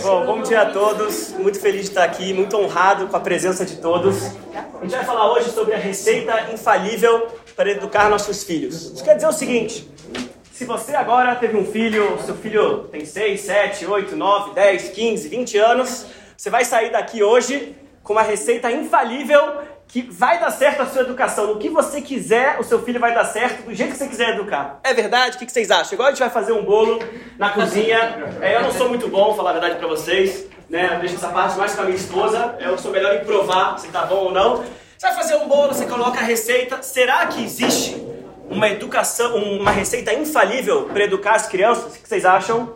Bom dia a todos, muito feliz de estar aqui, muito honrado com a presença de todos. A gente vai falar hoje sobre a receita infalível para educar nossos filhos. Isso quer dizer o seguinte: se você agora teve um filho, seu filho tem 6, 7, 8, 9, 10, 15, 20 anos, você vai sair daqui hoje com uma receita infalível que vai dar certo a sua educação. No que você quiser, o seu filho vai dar certo do jeito que você quiser educar. É verdade? O que vocês acham? Igual a gente vai fazer um bolo na cozinha. Eu não sou muito bom, falar a verdade pra vocês, né? Eu deixo essa parte mais com a minha esposa. Eu sou melhor em provar se tá bom ou não. Você vai fazer um bolo, você coloca a receita. Será que existe uma educação, uma receita infalível para educar as crianças? O que vocês acham?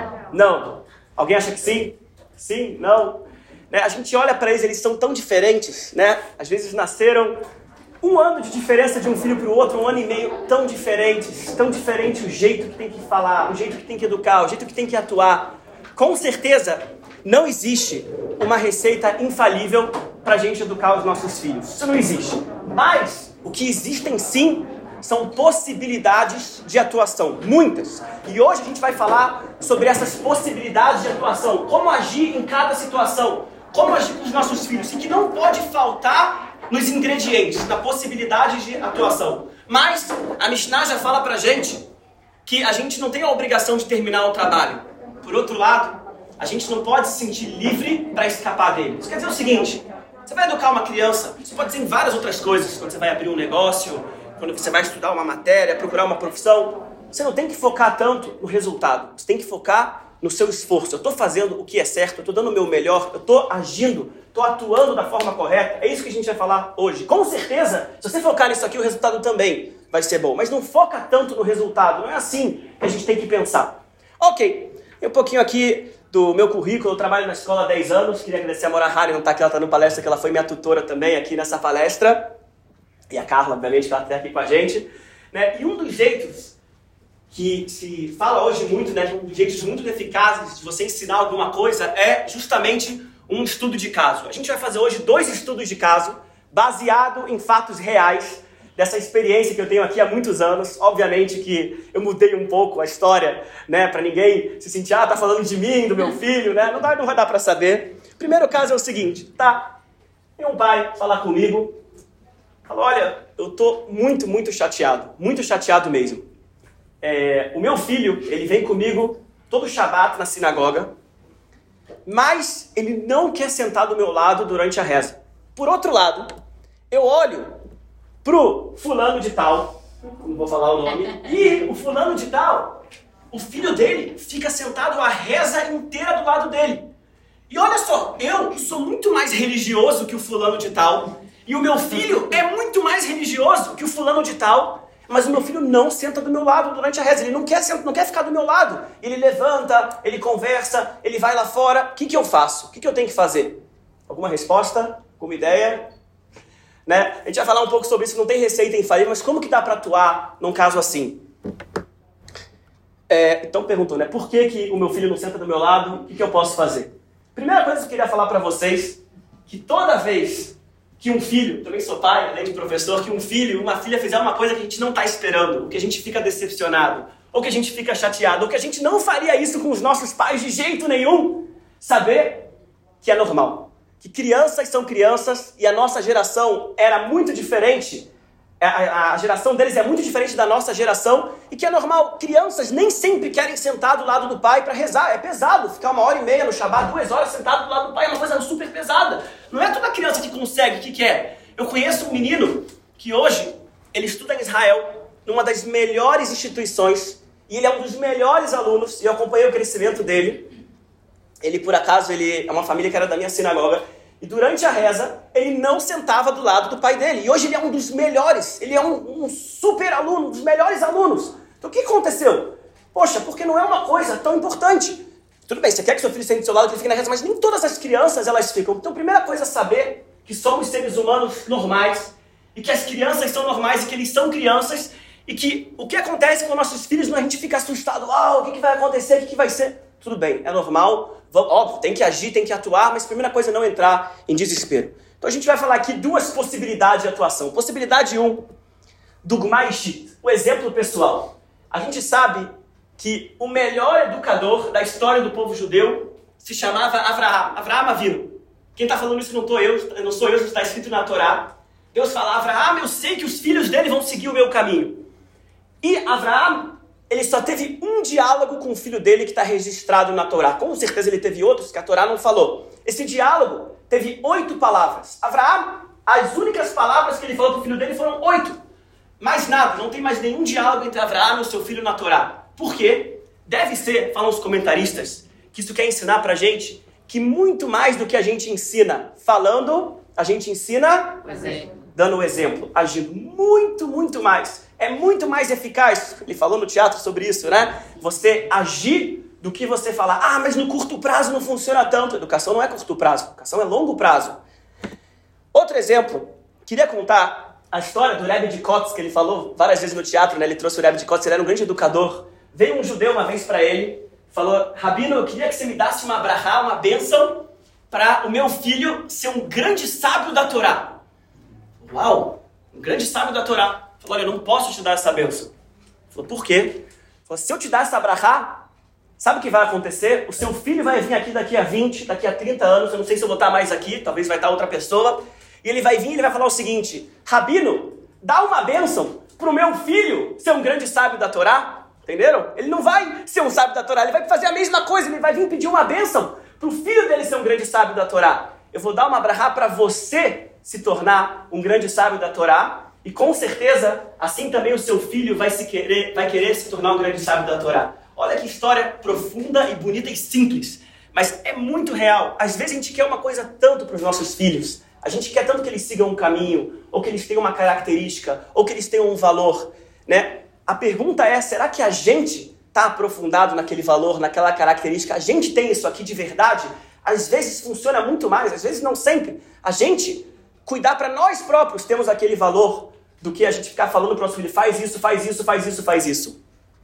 Não. Alguém acha que sim? Sim? Não? A gente olha para eles são tão diferentes, né? Às vezes nasceram 1 ano de diferença de um filho para o outro, 1 ano e meio, tão diferentes, tão diferente o jeito que tem que falar, o jeito que tem que educar, o jeito que tem que atuar. Com certeza, não existe uma receita infalível para a gente educar os nossos filhos. Isso não existe. Mas, o que existem sim, são possibilidades de atuação, muitas. E hoje a gente vai falar sobre essas possibilidades de atuação, como agir em cada situação. Como agir com os nossos filhos, e que não pode faltar nos ingredientes, na possibilidade de atuação. Mas a Mishnah já fala pra gente que a gente não tem a obrigação de terminar o trabalho. Por outro lado, a gente não pode se sentir livre para escapar dele. Isso quer dizer o seguinte: você vai educar uma criança, isso pode ser em várias outras coisas, quando você vai abrir um negócio, quando você vai estudar uma matéria, procurar uma profissão, você não tem que focar tanto no resultado, você tem que focar no seu esforço. Eu estou fazendo o que é certo, eu estou dando o meu melhor, eu estou agindo, estou atuando da forma correta. É isso que a gente vai falar hoje. Com certeza, se você focar nisso aqui, o resultado também vai ser bom. Mas não foca tanto no resultado, não é assim que a gente tem que pensar. Ok, um pouquinho aqui do meu currículo. Eu trabalho na escola há 10 anos. Queria agradecer a Mora Hari, não está aqui, ela está no palestra, que ela foi minha tutora também aqui nessa palestra. E a Carla, obviamente, que ela está aqui com a gente. Né? E um dos jeitos que se fala hoje muito, né, de jeitos muito eficazes de você ensinar alguma coisa, é justamente um estudo de caso. A gente vai fazer hoje 2 estudos de caso, baseado em fatos reais, dessa experiência que eu tenho aqui há muitos anos. Obviamente que eu mudei um pouco a história, né, para ninguém se sentir, tá falando de mim, do meu filho, né, não vai dar para saber. O primeiro caso é o seguinte, tem um pai falar comigo, falou: olha, eu tô muito chateado mesmo. O meu filho, ele vem comigo todo Shabat na sinagoga, mas ele não quer sentar do meu lado durante a reza. Por outro lado, eu olho pro fulano de tal, não vou falar o nome, e o fulano de tal, o filho dele fica sentado a reza inteira do lado dele. E olha só, eu sou muito mais religioso que o fulano de tal, e o meu filho é muito mais religioso que o fulano de tal, mas o meu filho não senta do meu lado durante a reza. Ele não quer ficar do meu lado. Ele levanta, ele conversa, ele vai lá fora. O que eu faço? O que eu tenho que fazer? Alguma resposta? Alguma ideia? Né? A gente vai falar um pouco sobre isso. Não tem receita infalível, mas como que dá para atuar num caso assim? Então perguntou, né? Por que o meu filho não senta do meu lado? O que eu posso fazer? Primeira coisa que eu queria falar para vocês, que toda vez que um filho, também sou pai, além de professor, que um filho, uma filha fizer uma coisa que a gente não está esperando, ou que a gente fica decepcionado, ou que a gente fica chateado, ou que a gente não faria isso com os nossos pais de jeito nenhum, saber que é normal. Que crianças são crianças e a nossa geração era muito diferente, a geração deles é muito diferente da nossa geração, e que é normal. Crianças nem sempre querem sentar do lado do pai para rezar. É pesado ficar 1h30 no Shabat, 2 horas sentado do lado do pai, é uma coisa super pesada. Não é toda criança que consegue, que quer. Eu conheço um menino que hoje ele estuda em Israel, numa das melhores instituições, e ele é um dos melhores alunos, e eu acompanhei o crescimento dele. Ele, por acaso, ele é uma família que era da minha sinagoga, e durante a reza, ele não sentava do lado do pai dele. E hoje ele é um dos melhores. Ele é um super aluno, um dos melhores alunos. Então o que aconteceu? Poxa, porque não é uma coisa tão importante. Tudo bem, você quer que seu filho sente do seu lado, que ele fique na reza, mas nem todas as crianças elas ficam. Então a primeira coisa é saber que somos seres humanos normais, e que as crianças são normais, e que eles são crianças, e que o que acontece com nossos filhos não é a gente fica assustado. O que vai acontecer? O que vai ser? Tudo bem, é normal. Óbvio, tem que agir, tem que atuar, mas a primeira coisa é não entrar em desespero. Então a gente vai falar aqui 2 possibilidades de atuação. Possibilidade 1, Dugma Ishit, o exemplo pessoal. A gente sabe que o melhor educador da história do povo judeu se chamava Avraham Avinu. Quem está falando isso não sou eu, está escrito na Torá. Deus fala, Avraham, eu sei que os filhos dele vão seguir o meu caminho. E Avraham, ele só teve um diálogo com o filho dele que está registrado na Torá. Com certeza ele teve outros que a Torá não falou. Esse diálogo teve 8 palavras. Avraham, as únicas palavras que ele falou para o filho dele foram 8. Mais nada, não tem mais nenhum diálogo entre Avraham e o seu filho na Torá. Por quê? Deve ser, falam os comentaristas, que isso quer ensinar para a gente que muito mais do que a gente ensina falando, a gente ensina dando o exemplo, agindo. Muito, muito mais. É muito mais eficaz. Ele falou no teatro sobre isso, né? Você agir do que você falar. Ah, mas no curto prazo não funciona tanto. Educação não é curto prazo, educação é longo prazo. Outro exemplo, queria contar a história do Rebbe de Kotz, que ele falou várias vezes no teatro, né? Ele trouxe o Rebbe de Kotz, ele era um grande educador. Veio um judeu uma vez para ele, falou, Rabino, eu queria que você me desse uma brachá, uma bênção, para o meu filho ser um grande sábio da Torá. Uau, um grande sábio da Torá. Falou, olha, eu não posso te dar essa bênção. Falou, por quê? Falou, se eu te dar essa brachá, sabe o que vai acontecer? O seu filho vai vir aqui daqui a 20, daqui a 30 anos, eu não sei se eu vou estar mais aqui, talvez vai estar outra pessoa, e ele vai vir e ele vai falar o seguinte, Rabino, dá uma bênção para o meu filho ser um grande sábio da Torá. Entenderam? Ele não vai ser um sábio da Torá, ele vai fazer a mesma coisa, ele vai vir pedir uma bênção para o filho dele ser um grande sábio da Torá. Eu vou dar uma brachá para você se tornar um grande sábio da Torá, e com certeza, assim também o seu filho vai querer se tornar um grande sábio da Torá. Olha que história profunda e bonita e simples, mas é muito real. Às vezes a gente quer uma coisa tanto para os nossos filhos, a gente quer tanto que eles sigam um caminho, ou que eles tenham uma característica, ou que eles tenham um valor, né? A pergunta é, será que a gente está aprofundado naquele valor, naquela característica? A gente tem isso aqui de verdade? Às vezes funciona muito mais, às vezes não sempre. A gente cuidar para nós próprios temos aquele valor do que a gente ficar falando para o nosso filho, faz isso, faz isso, faz isso, faz isso.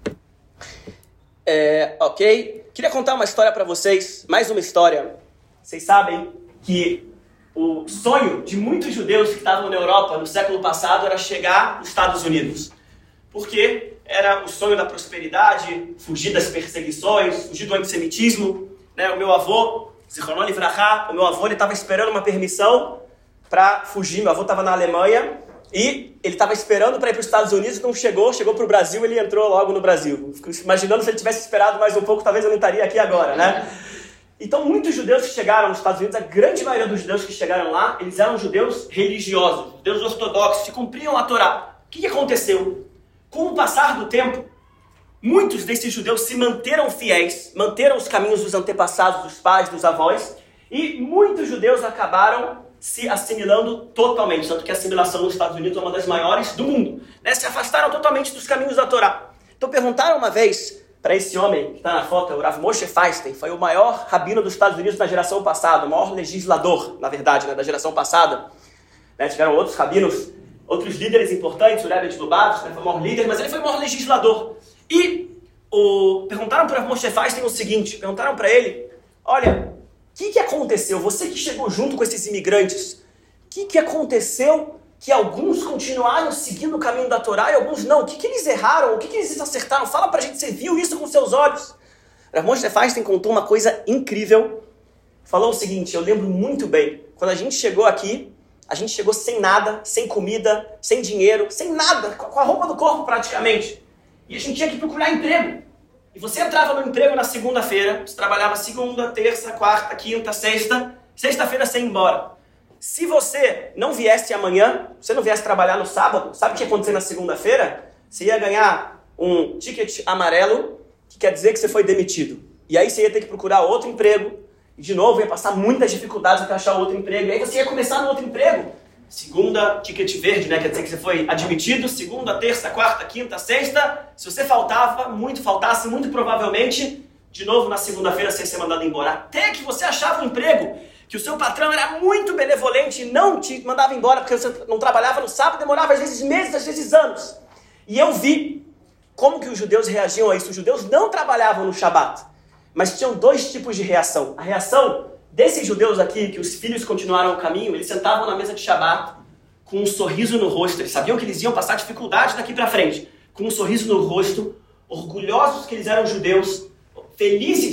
Ok? Queria contar uma história para vocês, mais uma história. Vocês sabem que o sonho de muitos judeus que estavam na Europa no século passado era chegar nos Estados Unidos. Porque era o sonho da prosperidade, fugir das perseguições, fugir do antissemitismo. Né? O meu avô, Zichrono Livrachá, ele estava esperando uma permissão para fugir. Meu avô estava na Alemanha e ele estava esperando para ir para os Estados Unidos, não chegou para o Brasil, ele entrou logo no Brasil. Fico imaginando se ele tivesse esperado mais um pouco, talvez eu não estaria aqui agora, né? Então, muitos judeus que chegaram nos Estados Unidos, a grande maioria dos judeus que chegaram lá, eles eram judeus religiosos, judeus ortodoxos, que cumpriam a Torá. O que aconteceu? Com o passar do tempo, muitos desses judeus se manteram fiéis, manteram os caminhos dos antepassados, dos pais, dos avós, e muitos judeus acabaram se assimilando totalmente, tanto que a assimilação nos Estados Unidos é uma das maiores do mundo, né? Se afastaram totalmente dos caminhos da Torá. Então perguntaram uma vez para esse homem que está na foto, o Rav Moshe Feinstein, foi o maior rabino dos Estados Unidos na geração passada, o maior legislador, na verdade, né, da geração passada. Né? Tiveram outros rabinos, outros líderes importantes, o Rebbe de Lubavitch, né, foi o maior líder, mas ele foi o maior legislador. E perguntaram para o Rav Moshe Feinstein o seguinte, perguntaram para ele, olha, o que aconteceu? Você que chegou junto com esses imigrantes, o que aconteceu que alguns continuaram seguindo o caminho da Torá e alguns não? O que eles erraram? O que eles acertaram? Fala pra gente, você viu isso com seus olhos? Rav Moshe Feinstein contou uma coisa incrível. Falou o seguinte, eu lembro muito bem, quando a gente chegou aqui, a gente chegou sem nada, sem comida, sem dinheiro, sem nada, com a roupa do corpo praticamente. E a gente tinha que procurar emprego. E você entrava no emprego na segunda-feira, você trabalhava segunda, terça, quarta, quinta, sexta, sexta-feira você ia embora. Se você não viesse amanhã, você não viesse trabalhar no sábado, sabe o que ia acontecer na segunda-feira? Você ia ganhar um ticket amarelo, que quer dizer que você foi demitido. E aí você ia ter que procurar outro emprego, e de novo ia passar muitas dificuldades para achar outro emprego, e aí você ia começar no outro emprego. Segunda, ticket verde, né? Quer dizer que você foi admitido, segunda, terça, quarta, quinta, sexta. Se você faltasse muito provavelmente, de novo na segunda-feira você ia ser mandado embora. Até que você achava um emprego que o seu patrão era muito benevolente e não te mandava embora porque você não trabalhava no sábado, demorava às vezes meses, às vezes anos. E eu vi como que os judeus reagiam a isso. Os judeus não trabalhavam no Shabat, mas tinham dois tipos de reação. A reação desses judeus aqui, que os filhos continuaram o caminho, eles sentavam na mesa de Shabat com um sorriso no rosto. Eles sabiam que eles iam passar dificuldade daqui para frente, com um sorriso no rosto, orgulhosos que eles eram judeus, felizes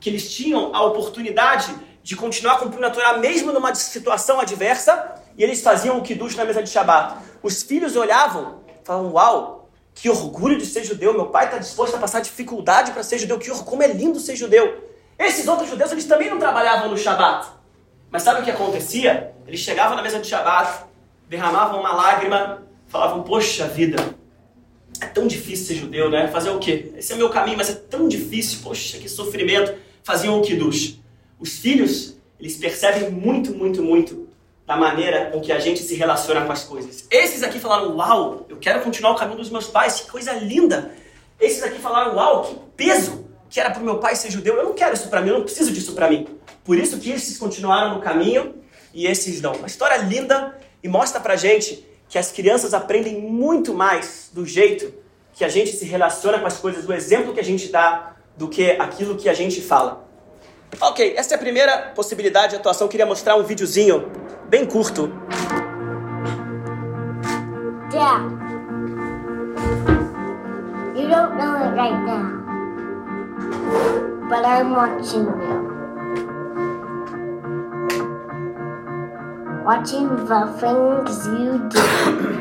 que eles tinham a oportunidade de continuar cumprindo a Torá mesmo numa situação adversa, e eles faziam o Kiddush na mesa de Shabat. Os filhos olhavam e falavam, uau, que orgulho de ser judeu, meu pai está disposto a passar dificuldade para ser judeu, como é lindo ser judeu. Esses outros judeus, eles também não trabalhavam no Shabat. Mas sabe o que acontecia? Eles chegavam na mesa de Shabat, derramavam uma lágrima, falavam, poxa vida, é tão difícil ser judeu, né? Fazer o quê? Esse é o meu caminho, mas é tão difícil, poxa, que sofrimento. Faziam o Kiddush. Os filhos, eles percebem muito, muito, muito da maneira com que a gente se relaciona com as coisas. Esses aqui falaram, uau, eu quero continuar o caminho dos meus pais, que coisa linda. Esses aqui falaram, uau, que peso que era para o meu pai ser judeu. Eu não quero isso para mim, eu não preciso disso para mim. Por isso que esses continuaram no caminho e esses não. Uma história linda e mostra pra gente que as crianças aprendem muito mais do jeito que a gente se relaciona com as coisas, do exemplo que a gente dá, do que aquilo que a gente fala. Ok, essa é a primeira possibilidade de atuação. Eu queria mostrar um videozinho bem curto. Dad, you don't know it right now, but I'm watching you. Watching the things you do.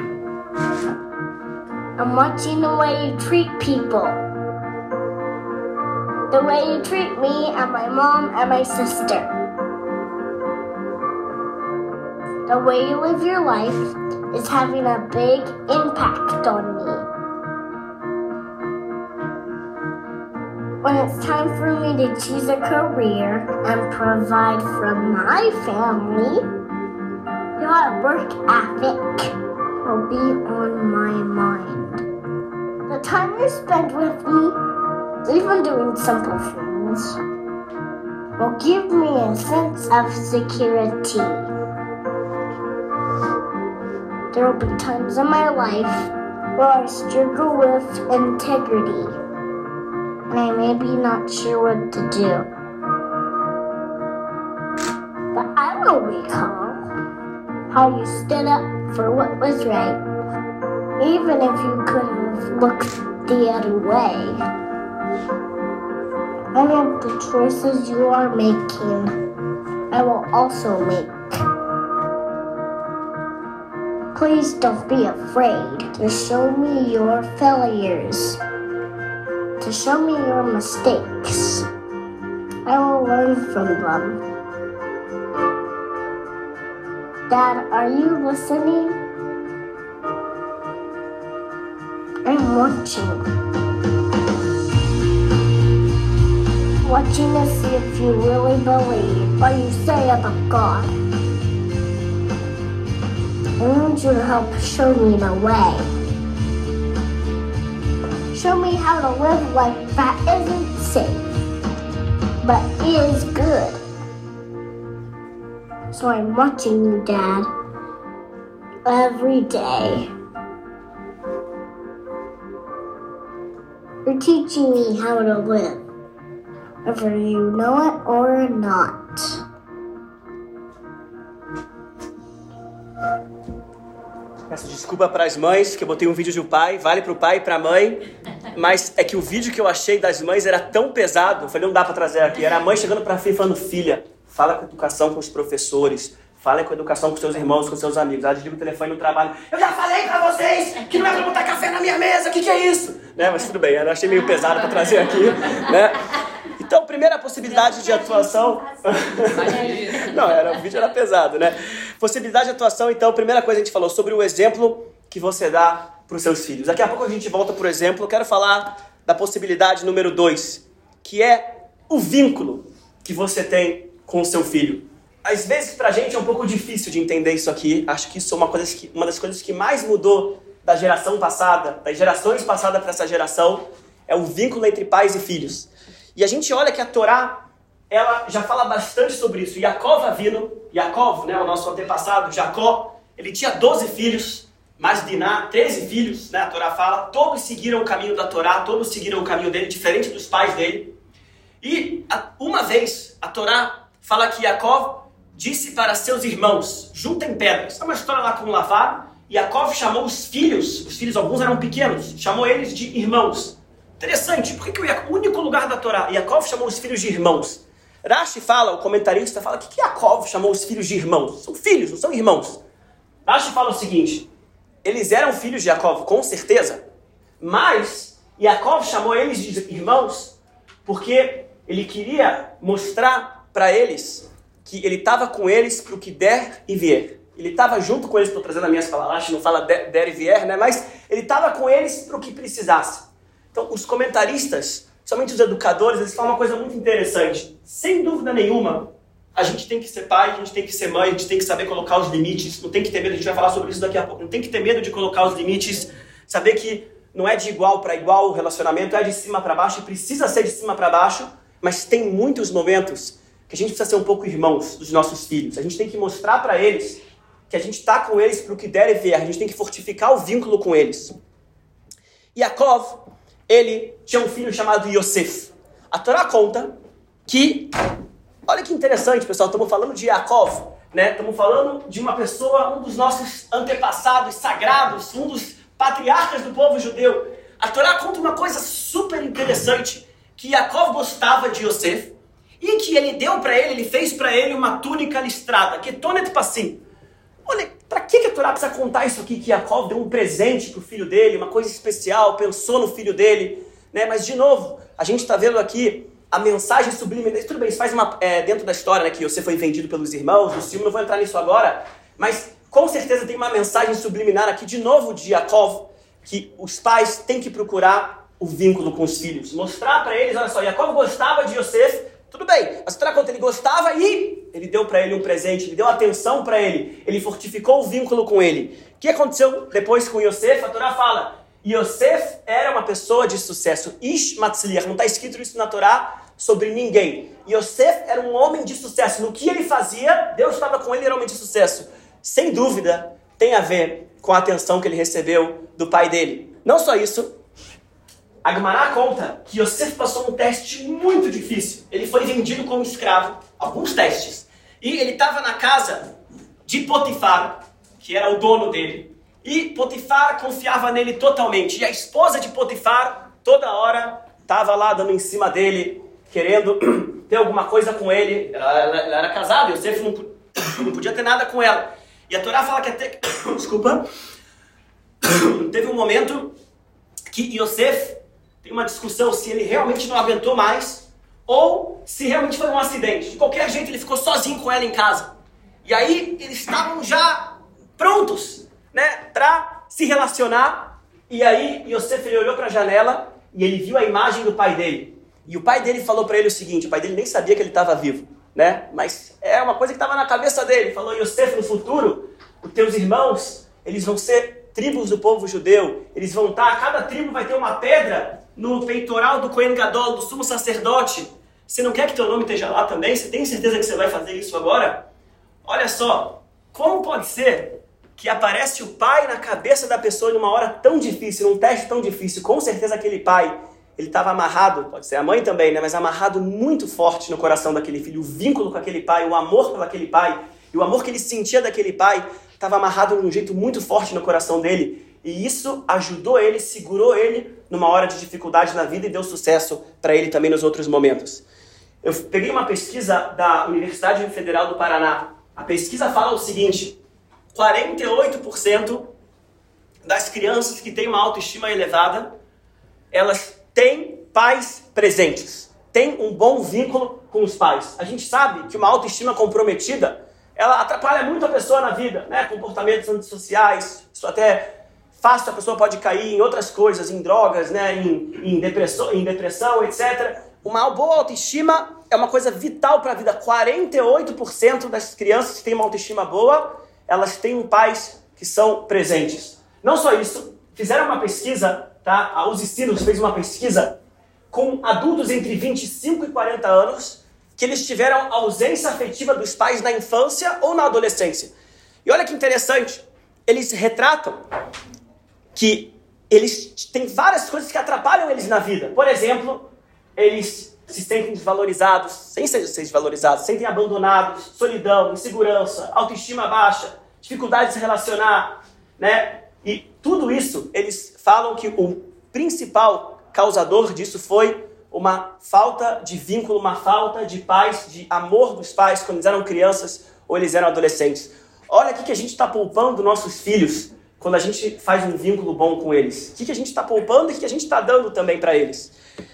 I'm watching the way you treat people. The way you treat me and my mom and my sister. The way you live your life is having a big impact on me. When it's time for me to choose a career and provide for my family, your work ethic will be on my mind. The time you spend with me, even doing simple things, will give me a sense of security. There will be times in my life where I struggle with integrity, and I may be not sure what to do. But I will recall how you stood up for what was right, even if you could have looked the other way. Any of the choices you are making, I will also make. Please don't be afraid to show me your failures, to show me your mistakes. I will learn from them. Dad, are you listening? I'm watching. Watching to see if you really believe what you say about God. I want you to help show me the way. Show me how to live life that isn't safe, but is good. So I'm watching you, Dad, every day. You're teaching me how to live, whether you know it or not. Peço desculpa para as mães, que eu botei um vídeo do pai, vale para o pai e para a mãe, mas é que o vídeo que eu achei das mães era tão pesado, eu falei, não dá para trazer aqui. Era a mãe chegando para a filha e falando, filha, fala com educação com os professores, fala com educação com seus irmãos, com seus amigos. Ela desliga o telefone no trabalho. Eu já falei pra vocês que não é pra botar café na minha mesa, o que é isso? Né? Mas tudo bem, eu achei meio pesado pra trazer aqui. Né? Então, primeira possibilidade de atuação... Não, o vídeo era pesado, né? Possibilidade de atuação, então, primeira coisa a gente falou sobre o exemplo que você dá pros seus filhos. Daqui a pouco a gente volta pro exemplo. Eu quero falar da possibilidade número 2, que é o vínculo que você tem com o seu filho. Às vezes, pra gente, é um pouco difícil de entender isso aqui. Acho que isso é uma das coisas que mais mudou da geração passada, das gerações passadas para essa geração, é o vínculo entre pais e filhos. E a gente olha que a Torá, ela já fala bastante sobre isso. Yaakov Avinu, né, o nosso antepassado, Jacó, ele tinha 12 filhos, mais Diná, 13 filhos, né, a Torá fala. Todos seguiram o caminho da Torá, todos seguiram o caminho dele, diferente dos pais dele. E uma vez, a Torá fala que Yaakov disse para seus irmãos, juntem pedras. É uma história lá com Lavar. Yaakov chamou os filhos, alguns eram pequenos, chamou eles de irmãos. Interessante, por que o único lugar da Torá, Yaakov chamou os filhos de irmãos? Rashi fala, o comentarista fala, o que Yaakov chamou os filhos de irmãos? São filhos, não são irmãos. Rashi fala o seguinte, eles eram filhos de Yaakov, com certeza, mas Yaakov chamou eles de irmãos porque ele queria mostrar para eles que ele estava com eles para o que der e vier. Ele estava junto com eles, estou trazendo as minhas palavras, não fala der e vier, né? Mas ele estava com eles para o que precisasse. Então, os comentaristas, somente os educadores, eles falam uma coisa muito interessante. Sem dúvida nenhuma, a gente tem que ser pai, a gente tem que ser mãe, a gente tem que saber colocar os limites, não tem que ter medo, a gente vai falar sobre isso daqui a pouco, não tem que ter medo de colocar os limites, saber que não é de igual para igual o relacionamento, é de cima para baixo, e precisa ser de cima para baixo, mas tem muitos momentos que a gente precisa ser um pouco irmãos dos nossos filhos. A gente tem que mostrar para eles que a gente está com eles para o que der e vier, a gente tem que fortificar o vínculo com eles. Yaakov, ele tinha um filho chamado Yosef. A Torá conta que, olha que interessante, pessoal, estamos falando de Yaakov, né? Estamos falando de uma pessoa, um dos nossos antepassados sagrados, um dos patriarcas do povo judeu. A Torá conta uma coisa super interessante, que Yaakov gostava de Yosef, e que ele deu para ele, ele fez para ele uma túnica listrada, ketonet passim. Olha, para que a Torá precisa contar isso aqui, que Yaakov deu um presente para o filho dele, uma coisa especial, pensou no filho dele, né? Mas, de novo, a gente está vendo aqui a mensagem subliminar. Tudo bem, isso faz dentro da história, né, que você foi vendido pelos irmãos, do ciúme, não vou entrar nisso agora, mas com certeza tem uma mensagem subliminar aqui, de novo, de Yaakov, que os pais têm que procurar o vínculo com os filhos. Mostrar para eles, olha só, Yaakov gostava de Yosef, tudo bem, mas será quanto ele gostava e ele deu para ele um presente, ele deu atenção para ele fortificou o vínculo com ele. O que aconteceu depois com Yosef? A Torá fala, Yosef era uma pessoa de sucesso, Ish Matzliach, não está escrito isso na Torá sobre ninguém. Yosef era um homem de sucesso, no que ele fazia, Deus estava com ele, era um homem de sucesso. Sem dúvida, tem a ver com a atenção que ele recebeu do pai dele. Não só isso, a Gemara conta que Yosef passou um teste muito difícil. Ele foi vendido como escravo, alguns testes. E ele estava na casa de Potifar, que era o dono dele. E Potifar confiava nele totalmente. E a esposa de Potifar, toda hora, estava lá dando em cima dele, querendo ter alguma coisa com ele. Ela era casada, Yosef não podia ter nada com ela. E a Torá fala que até... Desculpa. Teve um momento que Yosef... Tem uma discussão se ele realmente não aguentou mais ou se realmente foi um acidente. De qualquer jeito, ele ficou sozinho com ela em casa. E aí, eles estavam já prontos, né, para se relacionar. E aí, Yosef, ele olhou para a janela e ele viu a imagem do pai dele. E o pai dele falou para ele o seguinte, o pai dele nem sabia que ele estava vivo, né? Mas é uma coisa que estava na cabeça dele. Ele falou, Yosef, no futuro, os teus irmãos, eles vão ser tribos do povo judeu. Eles vão estar, cada tribo vai ter uma pedra no peitoral do Kohen Gadol, do sumo sacerdote. Você não quer que teu nome esteja lá também? Você tem certeza que você vai fazer isso agora? Olha só, como pode ser que aparece o pai na cabeça da pessoa numa hora tão difícil, num teste tão difícil? Com certeza aquele pai, ele estava amarrado, pode ser a mãe também, né? Mas amarrado muito forte no coração daquele filho. O vínculo com aquele pai, o amor por aquele pai, e o amor que ele sentia daquele pai, estava amarrado de um jeito muito forte no coração dele. E isso ajudou ele, segurou ele numa hora de dificuldade na vida e deu sucesso para ele também nos outros momentos. Eu peguei uma pesquisa da Universidade Federal do Paraná. A pesquisa fala o seguinte, 48% das crianças que têm uma autoestima elevada, elas têm pais presentes, têm um bom vínculo com os pais. A gente sabe que uma autoestima comprometida, ela atrapalha muito a pessoa na vida, né? Comportamentos antissociais, isso até... Fácil, a pessoa pode cair em outras coisas, em drogas, né? em depressão, etc. Uma boa autoestima é uma coisa vital para a vida. 48% das crianças que têm uma autoestima boa, elas têm pais que são presentes. Não só isso, fizeram uma pesquisa, tá? A Uzi Sinos fez uma pesquisa com adultos entre 25 e 40 anos que eles tiveram ausência afetiva dos pais na infância ou na adolescência. E olha que interessante, eles retratam que eles têm várias coisas que atrapalham eles na vida. Por exemplo, eles se sentem desvalorizados, sem ser desvalorizados, se sentem abandonados, solidão, insegurança, autoestima baixa, dificuldade de se relacionar, né? E tudo isso, eles falam que o principal causador disso foi uma falta de vínculo, uma falta de paz, de amor dos pais quando eles eram crianças ou eles eram adolescentes. Olha o que a gente está poupando nossos filhos quando a gente faz um vínculo bom com eles. O que a gente está poupando e o que a gente está dando também para eles.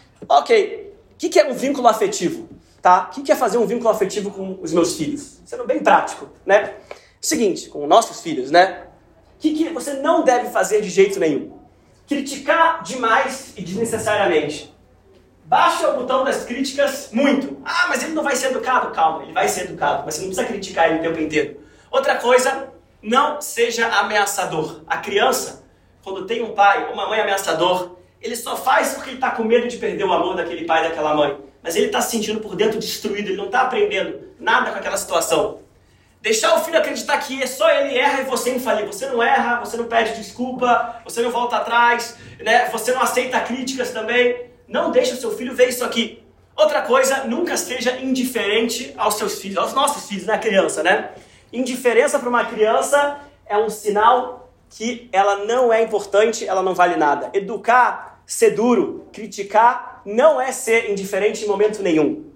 Ok, o que é um vínculo afetivo? Tá? O que é fazer um vínculo afetivo com os meus filhos? Sendo bem prático, né? Seguinte, com nossos filhos, né? O que você não deve fazer de jeito nenhum? Criticar demais e desnecessariamente. Baixa o botão das críticas muito. Ah, mas ele não vai ser educado. Calma, ele vai ser educado, mas você não precisa criticar ele o tempo inteiro. Outra coisa, não seja ameaçador. A criança, quando tem um pai ou uma mãe ameaçador, ele só faz porque ele está com medo de perder o amor daquele pai e daquela mãe. Mas ele está se sentindo por dentro destruído, ele não está aprendendo nada com aquela situação. Deixar o filho acreditar que só ele erra e você é infalível. Você não erra, você não pede desculpa, você não volta atrás, né? Você não aceita críticas também. Não deixe o seu filho ver isso aqui. Outra coisa, nunca seja indiferente aos seus filhos, aos nossos filhos, né, criança, né? Indiferença para uma criança é um sinal que ela não é importante, ela não vale nada. Educar, ser duro, criticar, não é ser indiferente em momento nenhum.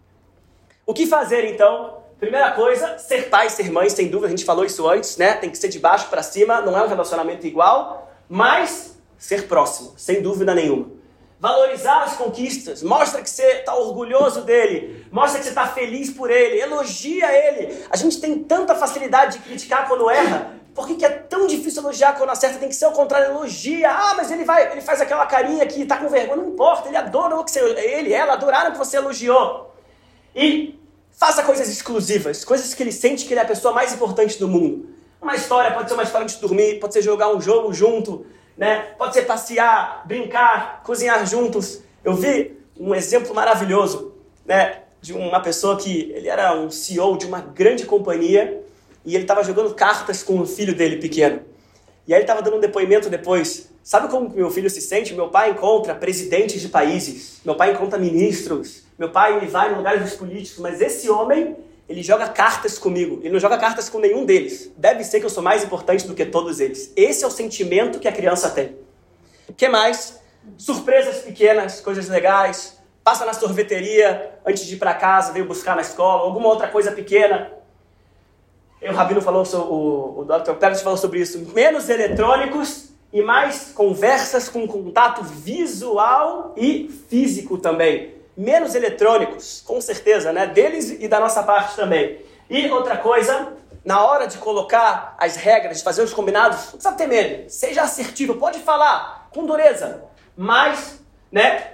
O que fazer, então? Primeira coisa, ser pai, ser mãe, sem dúvida, a gente falou isso antes, né? Tem que ser de baixo para cima, não é um relacionamento igual, mas ser próximo, sem dúvida nenhuma. Valorizar as conquistas, mostra que você está orgulhoso dele, mostra que você está feliz por ele, elogia ele. A gente tem tanta facilidade de criticar quando erra, por que é tão difícil elogiar quando acerta? Tem que ser ao contrário, elogia. Ah, mas ele faz aquela carinha que está com vergonha, não importa, ele adora o que ela adoraram que você elogiou. E faça coisas exclusivas, coisas que ele sente que ele é a pessoa mais importante do mundo. Uma história, pode ser uma história de dormir, pode ser jogar um jogo junto, né? Pode ser passear, brincar, cozinhar juntos. Eu vi um exemplo maravilhoso, né, de uma pessoa que ele era um CEO de uma grande companhia e ele estava jogando cartas com o filho dele pequeno. E aí ele estava dando um depoimento depois. Sabe como meu filho se sente? Meu pai encontra presidentes de países, meu pai encontra ministros, meu pai ele vai em lugares dos políticos, mas esse homem, ele joga cartas comigo, ele não joga cartas com nenhum deles. Deve ser que eu sou mais importante do que todos eles. Esse é o sentimento que a criança tem. O que mais? Surpresas pequenas, coisas legais. Passa na sorveteria antes de ir para casa, veio buscar na escola, alguma outra coisa pequena. O Rabino falou, o Dr. Pérez falou sobre isso. Menos eletrônicos e mais conversas com contato visual e físico também. Menos eletrônicos, com certeza, né? Deles e da nossa parte também. E outra coisa, na hora de colocar as regras, de fazer os combinados, não precisa ter medo. Seja assertivo, pode falar com dureza, mas, né,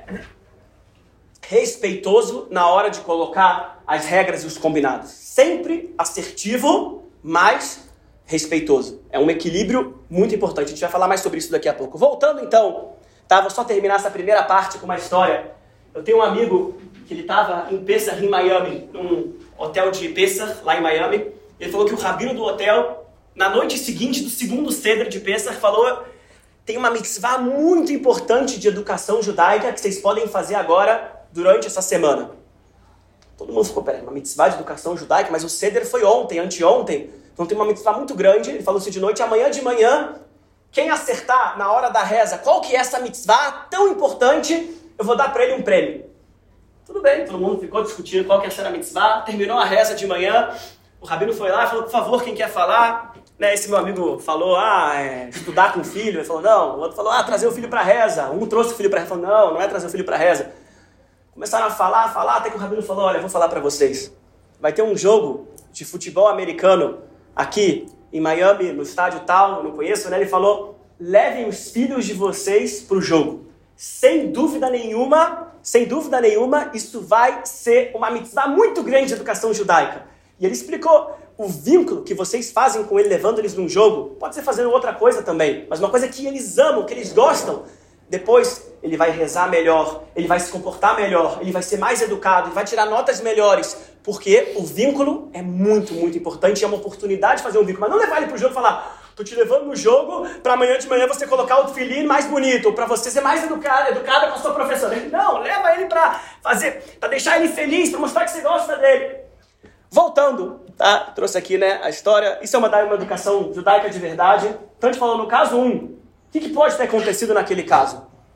respeitoso na hora de colocar as regras e os combinados. Sempre assertivo, mas respeitoso. É um equilíbrio muito importante. A gente vai falar mais sobre isso daqui a pouco. Voltando então, tá? Vou só terminar essa primeira parte com uma história. Eu tenho um amigo que ele estava em Pesach, em Miami, num hotel de Pesach, lá em Miami. Ele falou que o rabino do hotel, na noite seguinte do segundo Seder de Pesach, falou: tem uma mitzvah muito importante de educação judaica que vocês podem fazer agora durante essa semana. Todo mundo ficou, peraí, uma mitzvah de educação judaica? Mas o Seder foi ontem, anteontem. Então tem uma mitzvah muito grande. Ele falou assim de noite, amanhã de manhã, quem acertar na hora da reza qual que é essa mitzvah tão importante, eu vou dar para ele um prêmio. Tudo bem, todo mundo ficou discutindo qual que era a mitzvah. Terminou a reza de manhã, o rabino foi lá e falou, por favor, quem quer falar? Né, esse meu amigo falou, estudar com o filho. Ele falou, não. O outro falou, trazer o filho para a reza. Um trouxe o filho para a reza. Ele falou, não é trazer o filho para a reza. Começaram a falar, até que o rabino falou, olha, eu vou falar para vocês. Vai ter um jogo de futebol americano aqui em Miami, no estádio tal, eu não conheço, né? Ele falou, levem os filhos de vocês para o jogo. Sem dúvida nenhuma, isso vai ser uma mitzvah muito grande de educação judaica. E ele explicou o vínculo que vocês fazem com ele, levando eles num jogo, pode ser fazendo outra coisa também, mas uma coisa que eles amam, que eles gostam. Depois ele vai rezar melhor, ele vai se comportar melhor, ele vai ser mais educado, ele vai tirar notas melhores, porque o vínculo é muito, muito importante, é uma oportunidade de fazer um vínculo. Mas não levar ele para o jogo e falar, tô te levando no jogo para amanhã de manhã você colocar o tefilim mais bonito, ou para você ser mais educada com a sua professora. Não, leva ele para deixar ele feliz, para mostrar que você gosta dele. Voltando, tá? Trouxe aqui, né, a história. Isso é uma educação judaica de verdade. Então a gente falou no caso 1. O que pode ter acontecido naquele caso? O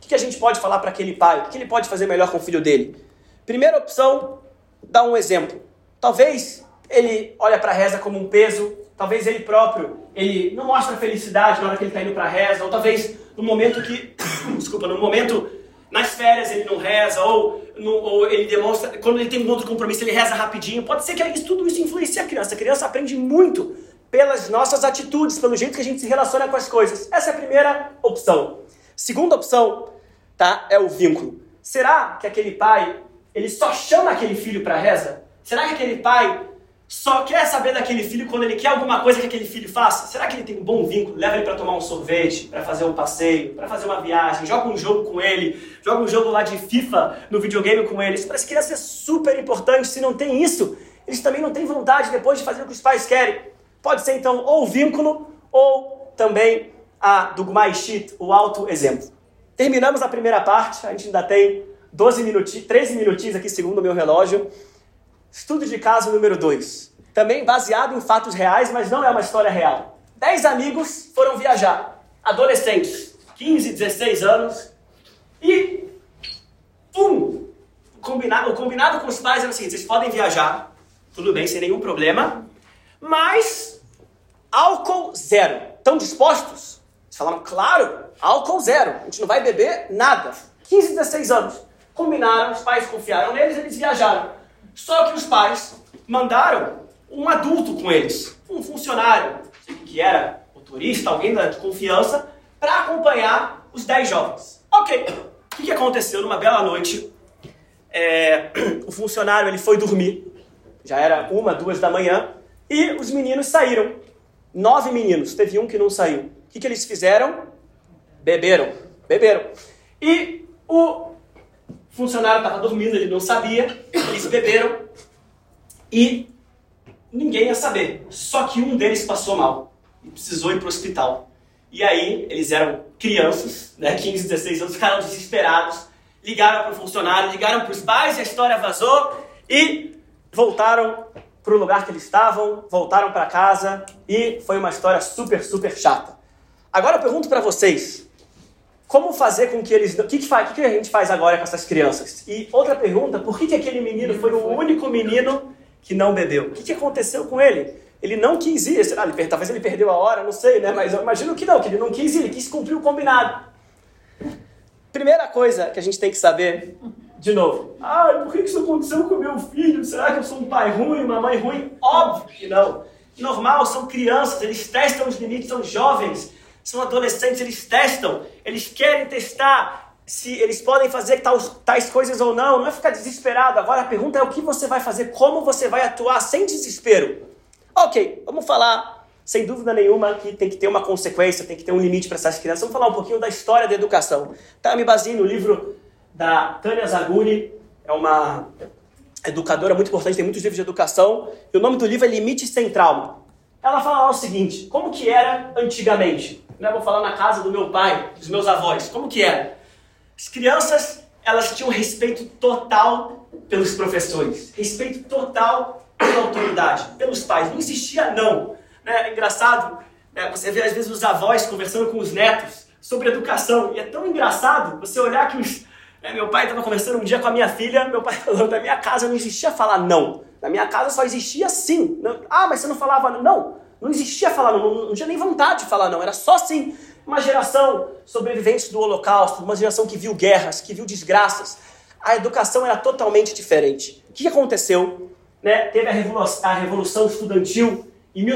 O que a gente pode falar para aquele pai? O que ele pode fazer melhor com o filho dele? Primeira opção, dá um exemplo. Talvez ele olha para a reza como um peso, talvez ele próprio, ele não mostra felicidade na hora que ele está indo para a reza, ou talvez no momento que, nas férias ele não reza, ou ele demonstra, quando ele tem um outro compromisso, ele reza rapidinho. Pode ser que tudo isso influencie a criança. A criança aprende muito pelas nossas atitudes, pelo jeito que a gente se relaciona com as coisas. Essa é a primeira opção. Segunda opção, tá, é o vínculo. Será que aquele pai, ele só chama aquele filho para reza? Será que aquele pai só quer saber daquele filho quando ele quer alguma coisa que aquele filho faça? Será que ele tem um bom vínculo? Leva ele para tomar um sorvete, para fazer um passeio, para fazer uma viagem, joga um jogo com ele, joga um jogo lá de FIFA no videogame com ele. Isso para as crianças é super importante. Se não tem isso, eles também não têm vontade depois de fazer o que os pais querem. Pode ser então ou o vínculo ou também a Dugmaishit, o auto-exemplo. Terminamos a primeira parte, a gente ainda tem 13 minutinhos aqui segundo o meu relógio. Estudo de caso número 2. Também baseado em fatos reais, mas não é uma história real. 10 amigos foram viajar. Adolescentes, 15, 16 anos. E, o combinado com os pais era o seguinte: vocês podem viajar, tudo bem, sem nenhum problema, mas álcool zero. Estão dispostos? Eles falaram, claro, álcool zero. A gente não vai beber nada. 15, 16 anos. Combinaram, os pais confiaram neles, eles viajaram. Só que os pais mandaram um adulto com eles, um funcionário, não sei o que era, motorista, alguém de confiança, para acompanhar os 10 jovens. Ok, o que aconteceu? Numa bela noite, o funcionário ele foi dormir, já era 1, 2 da manhã, e os meninos saíram. 9 meninos, teve um que não saiu. O que eles fizeram? Beberam. E o funcionário estava dormindo, ele não sabia, eles beberam e ninguém ia saber. Só que um deles passou mal e precisou ir para o hospital. E aí, eles eram crianças, 15, 16 anos, ficaram desesperados, ligaram para o funcionário, ligaram para os pais, e a história vazou e voltaram para o lugar que eles estavam, voltaram para casa e foi uma história super, super chata. Agora eu pergunto para vocês, como fazer com que eles... O que a gente faz agora com essas crianças? E outra pergunta, por que aquele menino foi o único menino que não bebeu? O que aconteceu com ele? Ele não quis ir, talvez ele perdeu a hora, não sei, né? Mas eu imagino que ele não quis ir, ele quis cumprir o combinado. Primeira coisa que a gente tem que saber, de novo, por que isso aconteceu com o meu filho? Será que eu sou um pai ruim, uma mãe ruim? Óbvio que não. Normal, são crianças, eles testam os limites, são jovens, são adolescentes, eles testam, eles querem testar se eles podem fazer tais coisas ou não, não é ficar desesperado. Agora a pergunta é o que você vai fazer, como você vai atuar sem desespero. Ok, vamos falar, sem dúvida nenhuma, que tem que ter uma consequência, tem que ter um limite para essas crianças. Vamos falar um pouquinho da história da educação. Tá, me baseei no livro da Tânia Zaguri, é uma educadora muito importante, tem muitos livros de educação, e o nome do livro é Limite Sem Trauma. Ela fala o seguinte, como que era antigamente? Vou falar na casa do meu pai, dos meus avós, como que era? As crianças, elas tinham respeito total pelos professores, respeito total pela autoridade, pelos pais, não existia não. É engraçado, você vê às vezes os avós conversando com os netos sobre educação, e é tão engraçado você olhar que meu pai estava conversando um dia com a minha filha, meu pai falou, na minha casa não existia falar não, na minha casa só existia sim. Mas você não falava não, não existia falar não, não tinha nem vontade de falar não, era só sim. Uma geração sobrevivente do Holocausto, uma geração que viu guerras, que viu desgraças, a educação era totalmente diferente. O que aconteceu? Teve a Revolução Estudantil em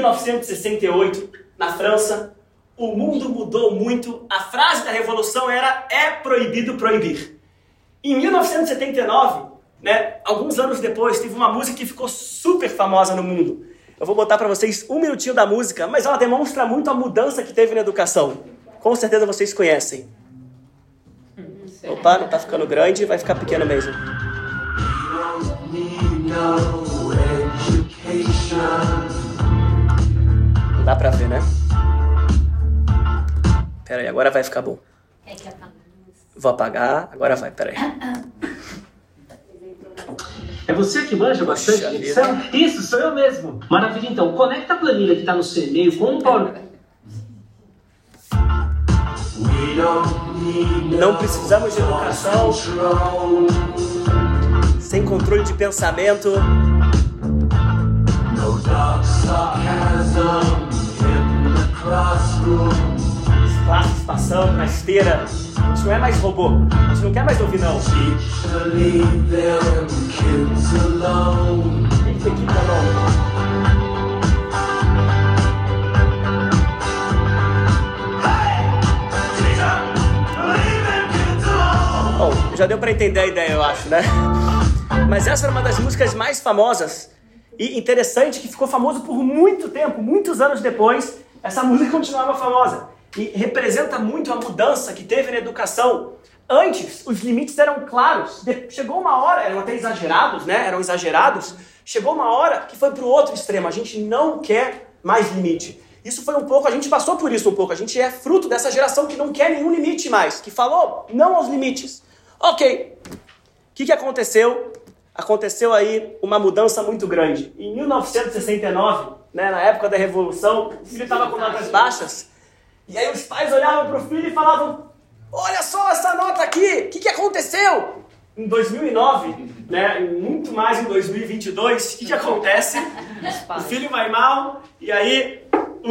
1968, na França. O mundo mudou muito. A frase da Revolução era é proibido proibir. Em 1979, alguns anos depois, teve uma música que ficou super famosa no mundo. Eu vou botar para vocês um minutinho da música, mas ela demonstra muito a mudança que teve na educação. Com certeza vocês conhecem. Opa, não tá ficando grande, vai ficar pequeno mesmo. Não dá pra ver, né? Pera aí, agora vai ficar bom. Vou apagar, agora vai, pera aí. É você que manja bastante de edição? Isso, sou eu mesmo. Maravilha, então. Conecta a planilha que tá no seu e-mail com o Paulo. Não precisamos de educação sem controle de pensamento. As classes passando na esteira. A gente não é mais robô. A gente não quer mais ouvir, não. Bom, já deu pra entender a ideia, eu acho, né? Mas essa era uma das músicas mais famosas e interessante, que ficou famoso por muito tempo, muitos anos depois, essa música continuava famosa. E representa muito a mudança que teve na educação. Antes, os limites eram claros. Chegou uma hora, eram até exagerados, né? Eram exagerados. Chegou uma hora que foi para o outro extremo. A gente não quer mais limite. Isso foi um pouco, a gente passou por isso um pouco. A gente é fruto dessa geração que não quer nenhum limite mais. Que falou não aos limites. Ok. O que aconteceu? Aconteceu aí uma mudança muito grande. Em 1969, né, na época da Revolução, o filho estava com notas baixas. E aí os pais olhavam para o filho e falavam: olha só essa nota aqui, o que aconteceu? Em 2009, né, muito mais em 2022, o que acontece? O filho vai mal e aí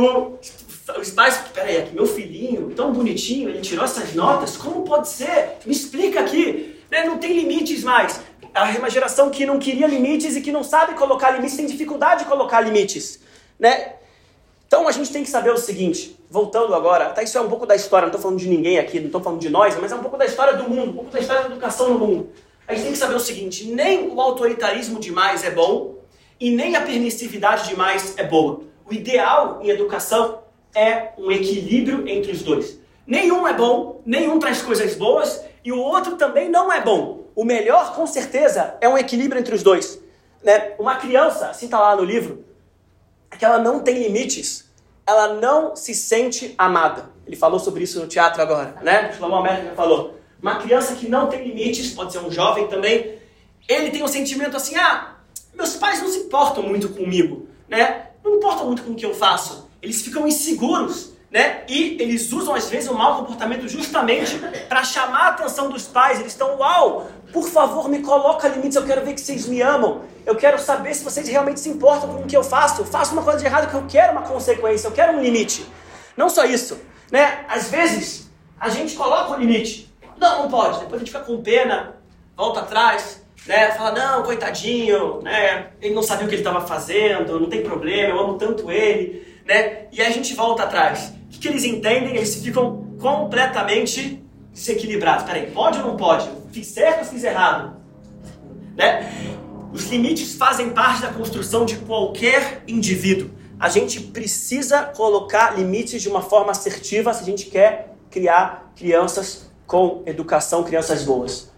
os pais: peraí, aqui, meu filhinho, tão bonitinho, ele tirou essas notas, como pode ser? Me explica aqui, né, não tem limites mais. É uma geração que não queria limites e que não sabe colocar limites, tem dificuldade de colocar limites, né? Então a gente tem que saber o seguinte, voltando agora, até isso é um pouco da história, não estou falando de ninguém aqui, não estou falando de nós, mas é um pouco da história do mundo, um pouco da história da educação no mundo. A gente tem que saber o seguinte, nem o autoritarismo demais é bom e nem a permissividade demais é boa. O ideal em educação é um equilíbrio entre os dois. Nenhum é bom, nenhum traz coisas boas e o outro também não é bom. O melhor, com certeza, é um equilíbrio entre os dois, né? Uma criança, assim está lá no livro, que ela não tem limites, ela não se sente amada. Ele falou sobre isso no teatro agora, né? O Shlomo Amelech falou. Uma criança que não tem limites, pode ser um jovem também, ele tem um sentimento assim, meus pais não se importam muito comigo, né? Não importam muito com o que eu faço. Eles ficam inseguros, né? E eles usam, às vezes, o mau comportamento justamente para chamar a atenção dos pais. Eles estão, por favor, me coloca limites, eu quero ver que vocês me amam. Eu quero saber se vocês realmente se importam com o que eu faço. Eu faço uma coisa de errado que eu quero uma consequência, eu quero um limite. Não só isso, né? Às vezes, a gente coloca um limite. Não pode. Depois a gente fica com pena, volta atrás, né? Fala, não, coitadinho, né? Ele não sabia o que ele estava fazendo, não tem problema, eu amo tanto ele, né? E aí a gente volta atrás. O que eles entendem? Eles ficam completamente desequilibrados. Peraí, pode ou não pode? Fiz certo ou fiz errado? Né? Os limites fazem parte da construção de qualquer indivíduo. A gente precisa colocar limites de uma forma assertiva se a gente quer criar crianças com educação, crianças boas.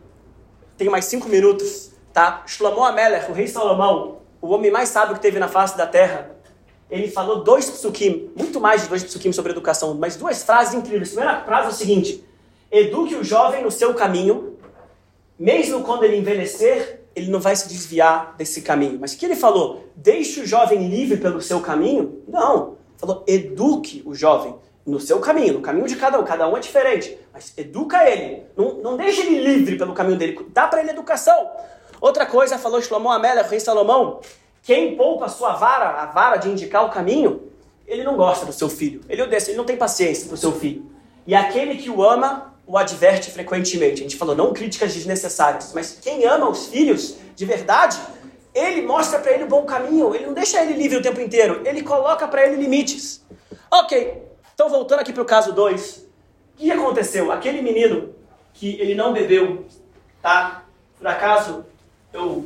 Tenho mais 5 minutos, tá? Shlomo Amelech, o rei Salomão, o homem mais sábio que teve na face da terra, ele falou 2 psukim, muito mais de 2 psukim sobre educação, mas 2 frases incríveis. A primeira frase é o seguinte: eduque o jovem no seu caminho, mesmo quando ele envelhecer, ele não vai se desviar desse caminho. Mas o que ele falou? Deixe o jovem livre pelo seu caminho? Não. Falou, eduque o jovem no seu caminho, no caminho de cada um é diferente. Mas educa ele, não deixe ele livre pelo caminho dele, dá para ele educação. Outra coisa, falou Shlomo Amelech, o rei Salomão, quem poupa a sua vara, a vara de indicar o caminho, ele não gosta do seu filho, ele odeia, ele não tem paciência pro seu filho. E aquele que o ama, o adverte frequentemente. A gente falou, não críticas desnecessárias, mas quem ama os filhos de verdade, ele mostra para ele o bom caminho, ele não deixa ele livre o tempo inteiro, ele coloca para ele limites. Ok, então voltando aqui para o caso 2, o que aconteceu? Aquele menino que ele não bebeu, tá? Por acaso, eu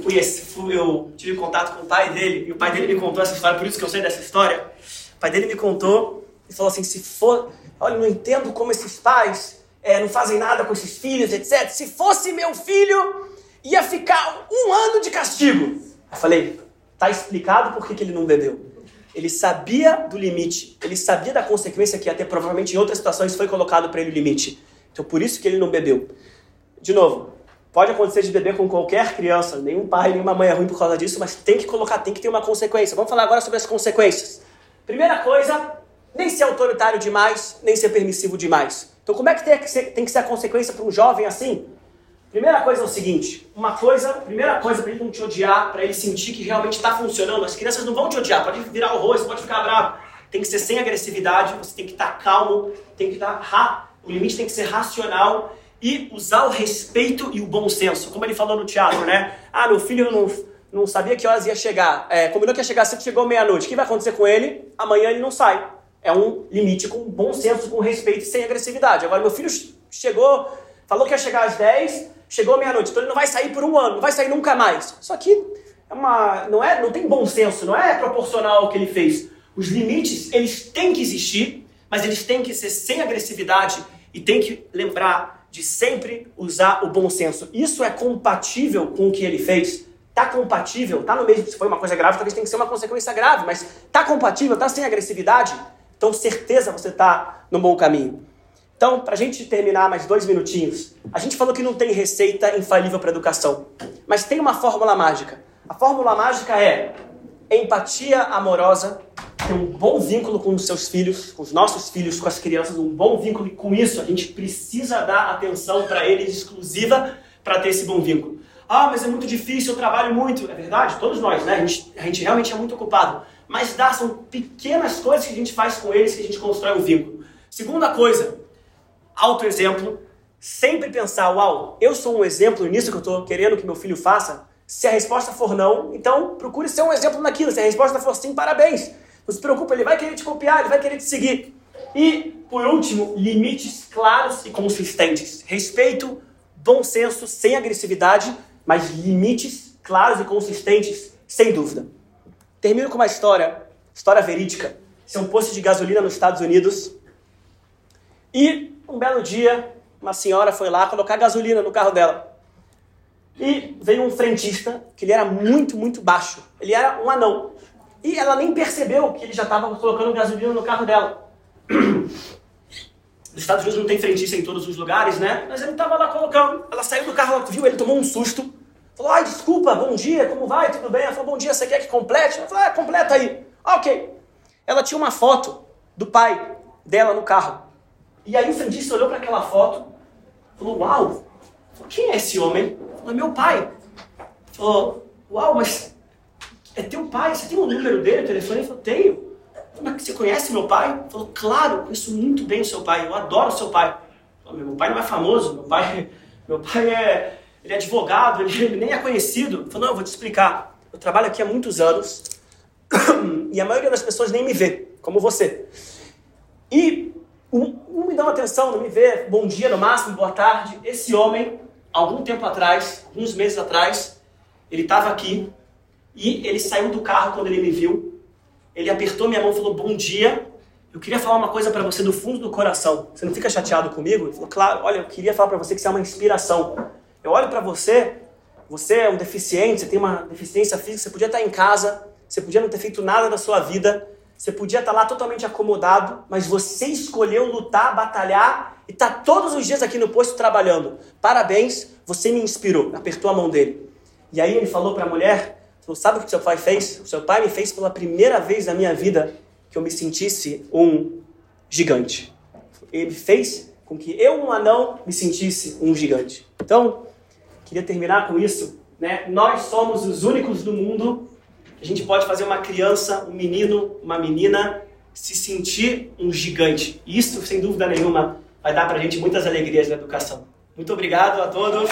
tive contato com o pai dele, e o pai dele me contou essa história, por isso que eu sei dessa história. O pai dele me contou e falou assim, olha, não entendo como esses pais não fazem nada com esses filhos, etc. Se fosse meu filho, ia ficar 1 ano de castigo. Eu falei, tá explicado por que ele não bebeu. Ele sabia do limite, ele sabia da consequência que ia ter, provavelmente em outras situações foi colocado para ele o limite. Então por isso que ele não bebeu. De novo, pode acontecer de beber com qualquer criança, nenhum pai, nenhuma mãe é ruim por causa disso, mas tem que ter uma consequência. Vamos falar agora sobre as consequências. Primeira coisa, nem ser autoritário demais, nem ser permissivo demais. Então como é que tem que ser a consequência para um jovem assim? Primeira coisa é o seguinte, primeira coisa para ele não te odiar, para ele sentir que realmente está funcionando. As crianças não vão te odiar, pode virar o rosto, pode ficar bravo. Tem que ser sem agressividade, você tem que estar calmo, tem que estar o limite tem que ser racional e usar o respeito e o bom senso. Como ele falou no teatro, né? Ah, meu filho não sabia que horas ia chegar. Combinou que ia chegar cedo, chegou meia-noite. O que vai acontecer com ele? Amanhã ele não sai. É um limite com bom senso, com respeito e sem agressividade. Agora, meu filho chegou, falou que ia chegar às 10, chegou meia-noite. Então ele não vai sair por um ano, não vai sair nunca mais. Isso aqui não tem bom senso, não é proporcional ao que ele fez. Os limites, eles têm que existir, mas eles têm que ser sem agressividade e tem que lembrar de sempre usar o bom senso. Isso é compatível com o que ele fez? Tá compatível? Tá no mesmo, se foi uma coisa grave, talvez tenha que ser uma consequência grave, mas tá compatível? Tá sem agressividade? Então, certeza você tá no bom caminho. Então, pra gente terminar mais 2 minutinhos, a gente falou que não tem receita infalível para educação, mas tem uma fórmula mágica. A fórmula mágica é empatia amorosa, ter um bom vínculo com os seus filhos, com os nossos filhos, com as crianças, um bom vínculo, e com isso a gente precisa dar atenção para eles exclusiva para ter esse bom vínculo. Ah, mas é muito difícil, eu trabalho muito. É verdade, todos nós, né? A gente realmente é muito ocupado. Mas são pequenas coisas que a gente faz com eles que a gente constrói um vínculo. Segunda coisa, autoexemplo. Sempre pensar, uau, eu sou um exemplo nisso que eu estou querendo que meu filho faça. Se a resposta for não, então procure ser um exemplo naquilo. Se a resposta for sim, parabéns. Não se preocupe, ele vai querer te copiar, ele vai querer te seguir. E, por último, limites claros e consistentes. Respeito, bom senso, sem agressividade, mas limites claros e consistentes, sem dúvida. Termino com uma história verídica. Esse é um posto de gasolina nos Estados Unidos. E, um belo dia, uma senhora foi lá colocar gasolina no carro dela. E veio um frentista, que ele era muito, muito baixo. Ele era um anão. E ela nem percebeu que ele já estava colocando gasolina no carro dela. Nos Estados Unidos não tem frentista em todos os lugares, né? Mas ele estava lá colocando. Ela saiu do carro, ela viu, ele tomou um susto. Falou, ai, desculpa, bom dia, como vai? Tudo bem? Ela falou, bom dia, você quer que complete? Ela falou, completa aí. Ok. Ela tinha uma foto do pai dela no carro. E aí o frentista olhou para aquela foto, falou, uau, quem é esse homem? Falou, é meu pai. Falou, uau, mas é teu pai? Você tem o número dele, o telefone? Ele falou, tenho. Mas você conhece meu pai? Ele falou, claro, conheço muito bem o seu pai, eu adoro o seu pai. Falou, meu pai não é famoso, meu pai ele é advogado, ele nem é conhecido. Ele falou, não, eu vou te explicar. Eu trabalho aqui há muitos anos e a maioria das pessoas nem me vê, como você. E não me dão atenção, não me vê, bom dia no máximo, boa tarde. Esse homem, algum tempo atrás, alguns meses atrás, ele estava aqui e ele saiu do carro quando ele me viu. Ele apertou minha mão e falou, bom dia, eu queria falar uma coisa para você do fundo do coração. Você não fica chateado comigo? Ele falou, claro, olha, eu queria falar para você que você é uma inspiração. Eu olho para você, você é um deficiente, você tem uma deficiência física, você podia estar em casa, você podia não ter feito nada da sua vida, você podia estar lá totalmente acomodado, mas você escolheu lutar, batalhar e está todos os dias aqui no posto trabalhando. Parabéns, você me inspirou. Apertou a mão dele. E aí ele falou para a mulher, sabe o que seu pai fez? O seu pai me fez pela primeira vez na minha vida que eu me sentisse um gigante. Ele fez com que eu, um anão, me sentisse um gigante. Então, queria terminar com isso, né? Nós somos os únicos do mundo que a gente pode fazer uma criança, um menino, uma menina se sentir um gigante. E isso, sem dúvida nenhuma, vai dar pra gente muitas alegrias na educação. Muito obrigado a todos.